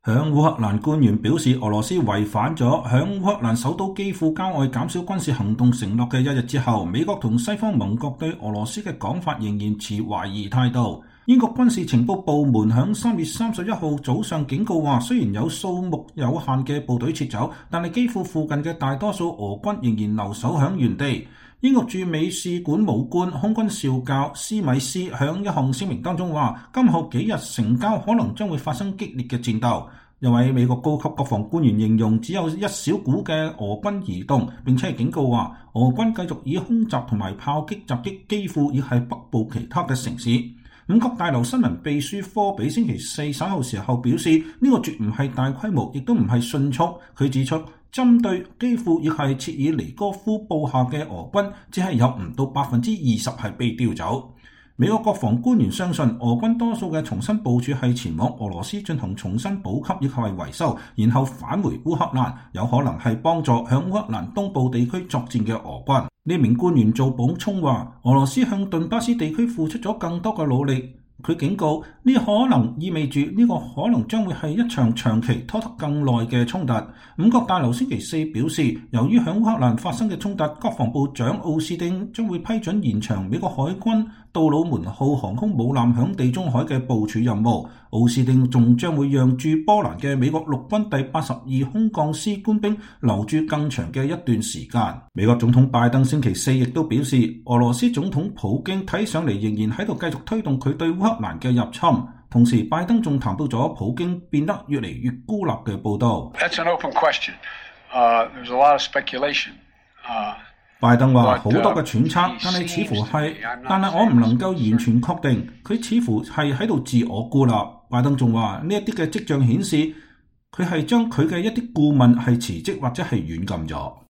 響烏克蘭官員表示，俄羅斯違反咗響烏克蘭首都基輔郊外減少軍事行動承諾嘅一日之後，美國同西方盟國對俄羅斯嘅講法仍然持懷疑態度。英國軍事情報部門響3月31號早上警告話，雖然有數目有限嘅部隊撤走，但係基輔附近嘅大多數俄軍仍然留守響原地。英國駐美使館武官空軍少校斯米斯響一項聲明當中話，今後幾日城郊可能將會發生激烈嘅戰鬥。一位美國高級國防官員形容只有一小股嘅俄軍移動，並且警告話，俄軍繼續以空襲同埋炮擊襲擊基輔以及北部其他嘅城市。五角大樓新聞秘書科比星期四稍後時候表示，呢個絕唔係大規模，亦都唔係迅速。佢指出，針對基輔亦係切爾尼戈夫布下嘅俄軍，只係有唔到20%係被調走。美國國防官員相信，俄軍多數嘅重新部署係前往俄羅斯進行重新補給以及係維修，然後返回烏克蘭，有可能係幫助向烏克蘭東部地區作戰嘅俄軍。呢名官員做補充話，俄羅斯向頓巴斯地區付出咗更多嘅努力。佢警告，呢可能意味住呢個可能將會係一場長期拖得更耐嘅衝突。五角大樓星期四表示，由於響烏克蘭發生嘅衝突，國防部長奧斯汀將會批准延長美國海軍杜魯門號航空母艦響地中海嘅部署任務。奧斯汀仲將會讓駐波蘭嘅美國陸軍第82空降師官兵留駐更長嘅一段時間。美國總統拜登星期四亦都表示，俄羅斯總統普京睇上嚟仍然喺度繼續推動佢對烏克蘭嘅入侵。同時，拜登仲談到咗普京變得越嚟越孤立嘅報道。 That's an open question. There's a lot of speculation. 拜登話好多嘅揣測，但係我唔能夠完全確定，佢似乎係喺度自我孤立。拜登仲話呢一啲嘅跡象顯示，佢係將佢嘅一啲顧問係辭職或者係軟禁咗。